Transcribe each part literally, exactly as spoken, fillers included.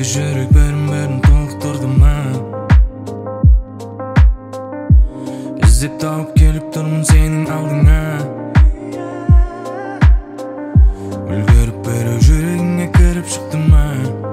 Эки жүрек бәрін-бәрін толықтырдым ма? Іздеп тауып келіп тұрмын сенің алдыңа. Үлгеріп біреу жүрегіңе кіріп шықты ма?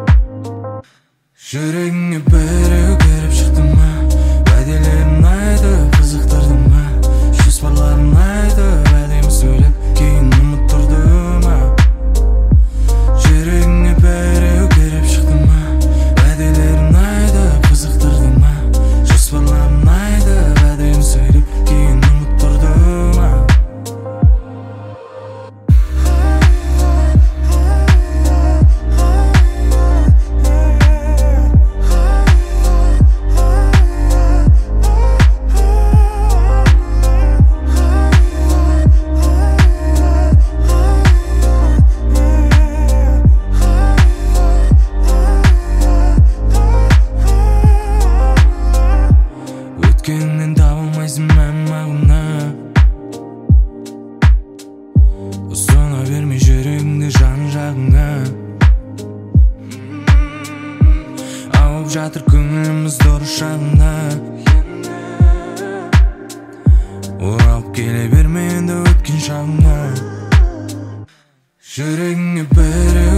Жүрегіңе біреу кіріп шықты ма? Уәделерін айтып қызықтырды ма? Жоспарларын айтып әдемі сөйлеп кейін ұмыттырды ма? Жүрегіңе біреу кіріп шықты ма? Уәделерін айтып қызықтырды ма? Жоспарларын айтып әдемі сөйлеп кейін ұмыттырды ма? Өткеннен табылмайсың мән мағына. Ұстана бермей жүрегіңді жан жағыңа. Ауып жатыр көңіліміз дұрыс жағына. Оралып келе берме енді өткен шағыңа. Жүрегіңе біреу